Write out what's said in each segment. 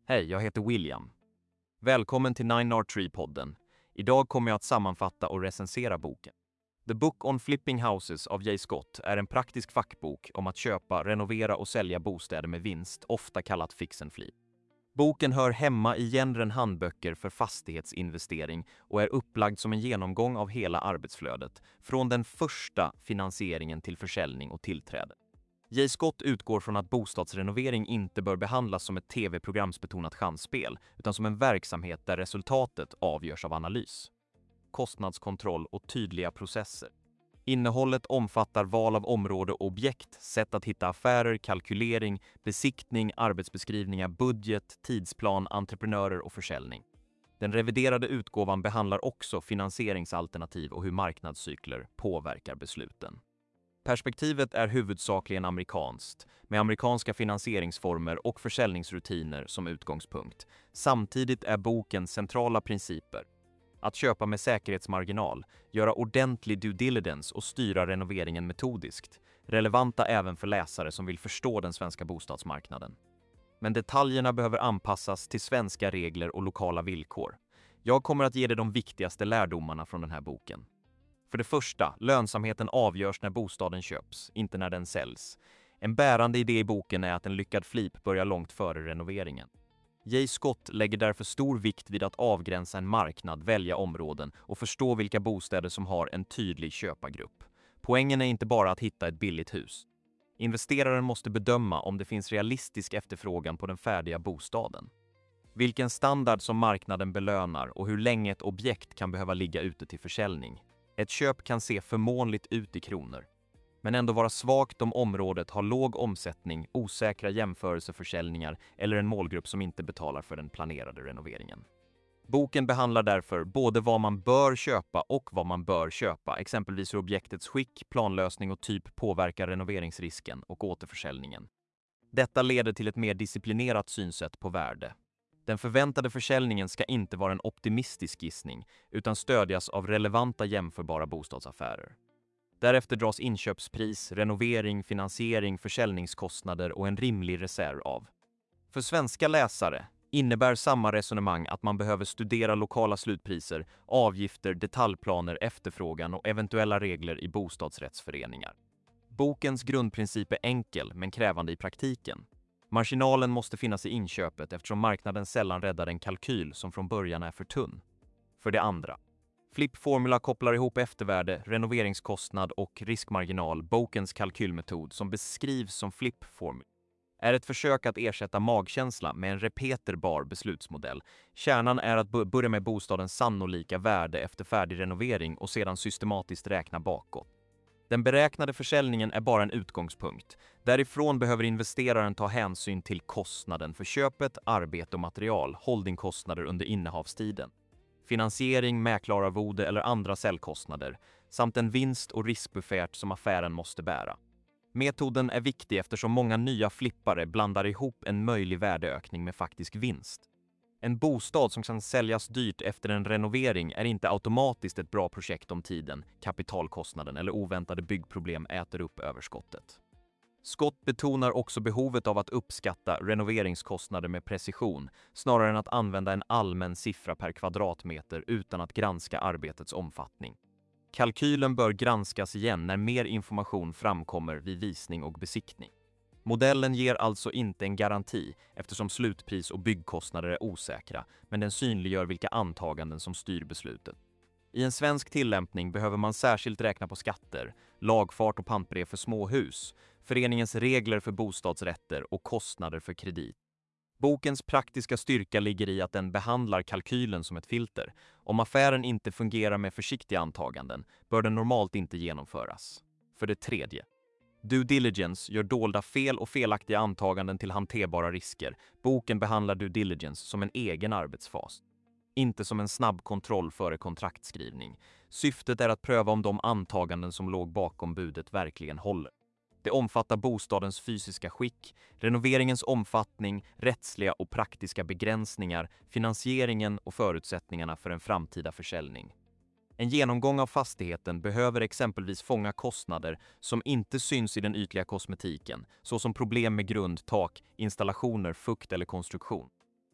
Hej, jag heter William. Välkommen till 9R3-podden. Idag kommer jag att sammanfatta och recensera boken. The Book on Flipping Houses av Jay Scott är en praktisk fackbok om att köpa, renovera och sälja bostäder med vinst, ofta kallat fix and flip. Boken hör hemma i genren handböcker för fastighetsinvestering och är upplagd som en genomgång av hela arbetsflödet, från den första finansieringen till försäljning och tillträde. Jay Scott utgår från att bostadsrenovering inte bör behandlas som ett tv-programsbetonat chansspel, utan som en verksamhet där resultatet avgörs av analys, kostnadskontroll och tydliga processer. Innehållet omfattar val av område och objekt, sätt att hitta affärer, kalkylering, besiktning, arbetsbeskrivningar, budget, tidsplan, entreprenörer och försäljning. Den reviderade utgåvan behandlar också finansieringsalternativ och hur marknadscykler påverkar besluten. Perspektivet är huvudsakligen amerikanskt, med amerikanska finansieringsformer och försäljningsrutiner som utgångspunkt. Samtidigt är bokens centrala principer att köpa med säkerhetsmarginal, göra ordentlig due diligence och styra renoveringen metodiskt, relevanta även för läsare som vill förstå den svenska bostadsmarknaden. Men detaljerna behöver anpassas till svenska regler och lokala villkor. Jag kommer att ge dig de viktigaste lärdomarna från den här boken. För det första, lönsamheten avgörs när bostaden köps, inte när den säljs. En bärande idé i boken är att en lyckad flip börjar långt före renoveringen. Jay Scott lägger därför stor vikt vid att avgränsa en marknad, välja områden och förstå vilka bostäder som har en tydlig köpargrupp. Poängen är inte bara att hitta ett billigt hus. Investeraren måste bedöma om det finns realistisk efterfrågan på den färdiga bostaden, vilken standard som marknaden belönar och hur länge ett objekt kan behöva ligga ute till försäljning. Ett köp kan se förmånligt ut i kronor, men ändå vara svagt om området har låg omsättning, osäkra jämförelseförsäljningar eller en målgrupp som inte betalar för den planerade renoveringen. Boken behandlar därför både vad man bör köpa och vad man bör köpa, exempelvis hur objektets skick, planlösning och typ påverkar renoveringsrisken och återförsäljningen. Detta leder till ett mer disciplinerat synsätt på värde. Den förväntade försäljningen ska inte vara en optimistisk gissning, utan stödjas av relevanta jämförbara bostadsaffärer. Därefter dras inköpspris, renovering, finansiering, försäljningskostnader och en rimlig reserv av. För svenska läsare innebär samma resonemang att man behöver studera lokala slutpriser, avgifter, detaljplaner, efterfrågan och eventuella regler i bostadsrättsföreningar. Bokens grundprincip är enkel men krävande i praktiken. Marginalen måste finnas i inköpet eftersom marknaden sällan räddar en kalkyl som från början är för tunn. För det andra, Flip-formula kopplar ihop eftervärde, renoveringskostnad och riskmarginal. Bokens kalkylmetod, som beskrivs som Flip-formula, är ett försök att ersätta magkänsla med en repeterbar beslutsmodell. Kärnan är att börja med bostadens sannolika värde efter färdig renovering och sedan systematiskt räkna bakåt. Den beräknade försäljningen är bara en utgångspunkt. Därifrån behöver investeraren ta hänsyn till kostnaden för köpet, arbete och material, holdingkostnader under innehavstiden, finansiering, mäklararvode eller andra säljkostnader, samt en vinst- och riskbuffert som affären måste bära. Metoden är viktig eftersom många nya flippare blandar ihop en möjlig värdeökning med faktisk vinst. En bostad som kan säljas dyrt efter en renovering är inte automatiskt ett bra projekt om tiden, kapitalkostnaden eller oväntade byggproblem äter upp överskottet. Scott betonar också behovet av att uppskatta renoveringskostnader med precision, snarare än att använda en allmän siffra per kvadratmeter utan att granska arbetets omfattning. Kalkylen bör granskas igen när mer information framkommer vid visning och besiktning. Modellen ger alltså inte en garanti eftersom slutpris och byggkostnader är osäkra, men den synliggör vilka antaganden som styr beslutet. I en svensk tillämpning behöver man särskilt räkna på skatter, lagfart och pantbrev för småhus, föreningens regler för bostadsrätter och kostnader för kredit. Bokens praktiska styrka ligger i att den behandlar kalkylen som ett filter. Om affären inte fungerar med försiktiga antaganden bör den normalt inte genomföras. För det tredje, due diligence gör dolda fel och felaktiga antaganden till hanterbara risker. Boken behandlar due diligence som en egen arbetsfas, inte som en snabb kontroll före kontraktskrivning. Syftet är att pröva om de antaganden som låg bakom budet verkligen håller. Det omfattar bostadens fysiska skick, renoveringens omfattning, rättsliga och praktiska begränsningar, finansieringen och förutsättningarna för en framtida försäljning. En genomgång av fastigheten behöver exempelvis fånga kostnader som inte syns i den ytliga kosmetiken, såsom problem med grund, tak, installationer, fukt eller konstruktion.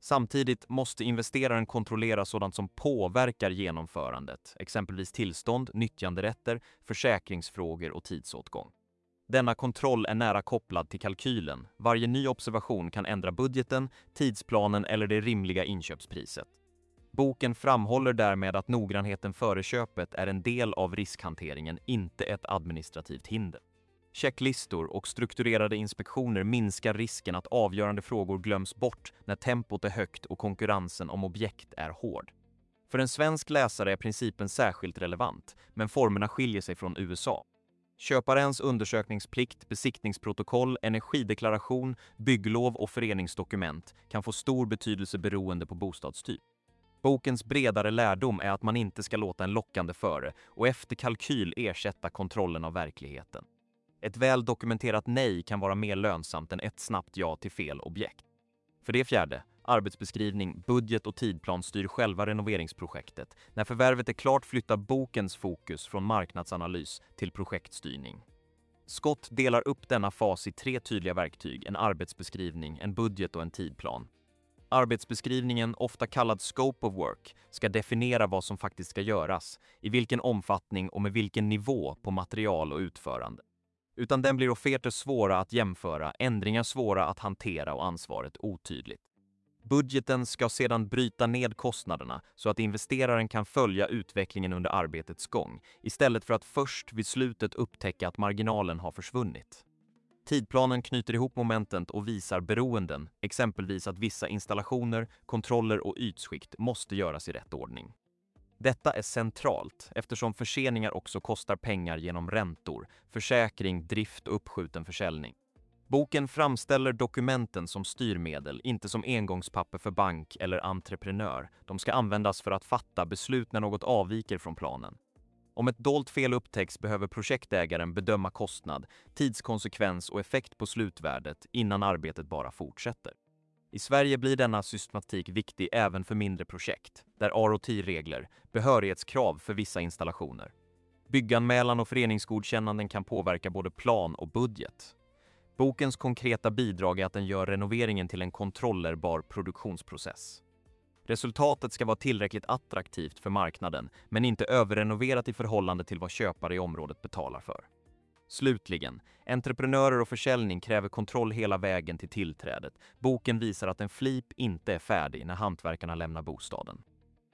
Samtidigt måste investeraren kontrollera sådant som påverkar genomförandet, exempelvis tillstånd, nyttjanderätter, försäkringsfrågor och tidsåtgång. Denna kontroll är nära kopplad till kalkylen. Varje ny observation kan ändra budgeten, tidsplanen eller det rimliga inköpspriset. Boken framhåller därmed att noggrannheten före köpet är en del av riskhanteringen, inte ett administrativt hinder. Checklistor och strukturerade inspektioner minskar risken att avgörande frågor glöms bort när tempot är högt och konkurrensen om objekt är hård. För en svensk läsare är principen särskilt relevant, men formerna skiljer sig från USA. Köparens undersökningsplikt, besiktningsprotokoll, energideklaration, bygglov och föreningsdokument kan få stor betydelse beroende på bostadstyp. Bokens bredare lärdom är att man inte ska låta en lockande före och efter kalkyl ersätta kontrollen av verkligheten. Ett väl dokumenterat nej kan vara mer lönsamt än ett snabbt ja till fel objekt. För det fjärde, arbetsbeskrivning, budget och tidplan styr själva renoveringsprojektet. När förvärvet är klart flyttar bokens fokus från marknadsanalys till projektstyrning. Scott delar upp denna fas i 3 tydliga verktyg: en arbetsbeskrivning, en budget och en tidplan. Arbetsbeskrivningen, ofta kallad scope of work, ska definiera vad som faktiskt ska göras, i vilken omfattning och med vilken nivå på material och utförande. Utan den blir offerter svåra att jämföra, ändringar svåra att hantera och ansvaret otydligt. Budgeten ska sedan bryta ned kostnaderna så att investeraren kan följa utvecklingen under arbetets gång, istället för att först vid slutet upptäcka att marginalen har försvunnit. Tidplanen knyter ihop momentet och visar beroenden, exempelvis att vissa installationer, kontroller och ytskikt måste göras i rätt ordning. Detta är centralt eftersom förseningar också kostar pengar genom räntor, försäkring, drift och uppskjuten försäljning. Boken framställer dokumenten som styrmedel, inte som engångspapper för bank eller entreprenör. De ska användas för att fatta beslut när något avviker från planen. Om ett dolt fel upptäcks behöver projektägaren bedöma kostnad, tidskonsekvens och effekt på slutvärdet innan arbetet bara fortsätter. I Sverige blir denna systematik viktig även för mindre projekt, där ROT-regler, behörighetskrav för vissa installationer. Bygganmälan och föreningsgodkännanden kan påverka både plan och budget. Bokens konkreta bidrag är att den gör renoveringen till en kontrollerbar produktionsprocess. Resultatet ska vara tillräckligt attraktivt för marknaden, men inte överrenoverat i förhållande till vad köpare i området betalar för. Slutligen, entreprenörer och försäljning kräver kontroll hela vägen till tillträdet. Boken visar att en flip inte är färdig när hantverkarna lämnar bostaden.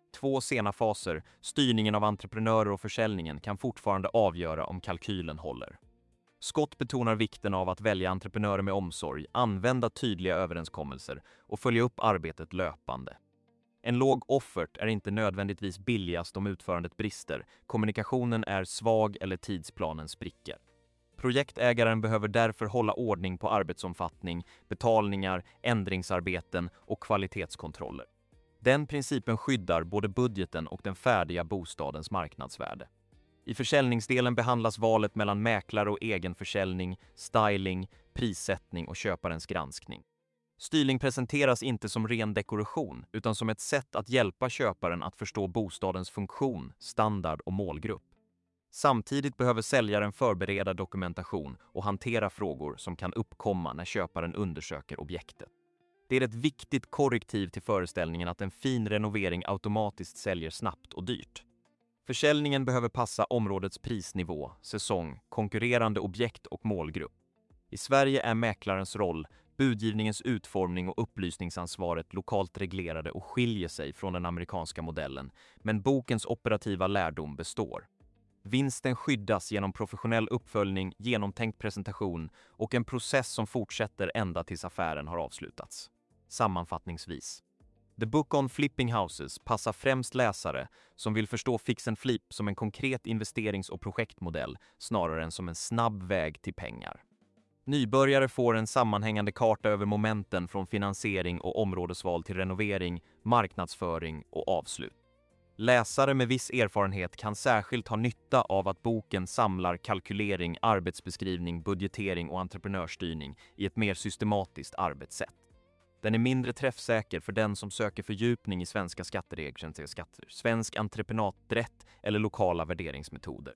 2 sena faser, styrningen av entreprenörer och försäljningen, kan fortfarande avgöra om kalkylen håller. Scott betonar vikten av att välja entreprenörer med omsorg, använda tydliga överenskommelser och följa upp arbetet löpande. En låg offert är inte nödvändigtvis billigast om utförandet brister, kommunikationen är svag eller tidsplanen spricker. Projektägaren behöver därför hålla ordning på arbetsomfattning, betalningar, ändringsarbeten och kvalitetskontroller. Den principen skyddar både budgeten och den färdiga bostadens marknadsvärde. I försäljningsdelen behandlas valet mellan mäklare och egen försäljning, styling, prissättning och köparens granskning. Styrning presenteras inte som ren dekoration utan som ett sätt att hjälpa köparen att förstå bostadens funktion, standard och målgrupp. Samtidigt behöver säljaren förbereda dokumentation och hantera frågor som kan uppkomma när köparen undersöker objektet. Det är ett viktigt korrektiv till föreställningen att en fin renovering automatiskt säljer snabbt och dyrt. Försäljningen behöver passa områdets prisnivå, säsong, konkurrerande objekt och målgrupp. I Sverige är mäklarens roll, budgivningens utformning och upplysningsansvaret lokalt reglerade och skiljer sig från den amerikanska modellen, men bokens operativa lärdom består. Vinsten skyddas genom professionell uppföljning, genomtänkt presentation och en process som fortsätter ända tills affären har avslutats. Sammanfattningsvis. The Book on Flipping Houses passar främst läsare som vill förstå fix and flip som en konkret investerings- och projektmodell snarare än som en snabb väg till pengar. Nybörjare får en sammanhängande karta över momenten från finansiering och områdesval till renovering, marknadsföring och avslut. Läsare med viss erfarenhet kan särskilt ha nytta av att boken samlar kalkylering, arbetsbeskrivning, budgetering och entreprenörsstyrning i ett mer systematiskt arbetssätt. Den är mindre träffsäker för den som söker fördjupning i svenska skatteregler, svensk entreprenadrätt eller lokala värderingsmetoder.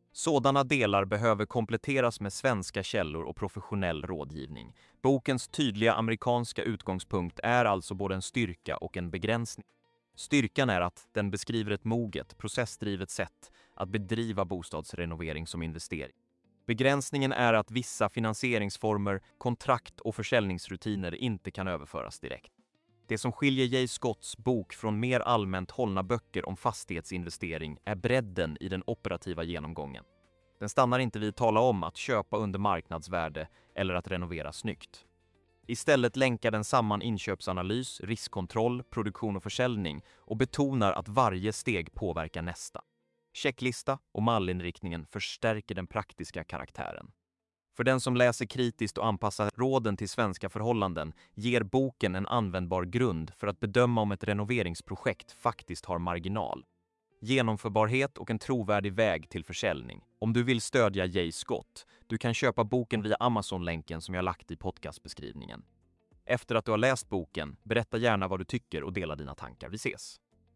Sådana delar behöver kompletteras med svenska källor och professionell rådgivning. Bokens tydliga amerikanska utgångspunkt är alltså både en styrka och en begränsning. Styrkan är att den beskriver ett moget, processdrivet sätt att bedriva bostadsrenovering som investering. Begränsningen är att vissa finansieringsformer, kontrakt och försäljningsrutiner inte kan överföras direkt. Det som skiljer J. Scotts bok från mer allmänt hållna böcker om fastighetsinvestering är bredden i den operativa genomgången. Den stannar inte vid att tala om att köpa under marknadsvärde eller att renovera snyggt. Istället länkar den samman inköpsanalys, riskkontroll, produktion och försäljning och betonar att varje steg påverkar nästa. Checklista och mallinriktningen förstärker den praktiska karaktären. För den som läser kritiskt och anpassar råden till svenska förhållanden ger boken en användbar grund för att bedöma om ett renoveringsprojekt faktiskt har marginal, genomförbarhet och en trovärdig väg till försäljning. Om du vill stödja J. Scott, du kan köpa boken via Amazon-länken som jag lagt i podcastbeskrivningen. Efter att du har läst boken, berätta gärna vad du tycker och dela dina tankar. Vi ses!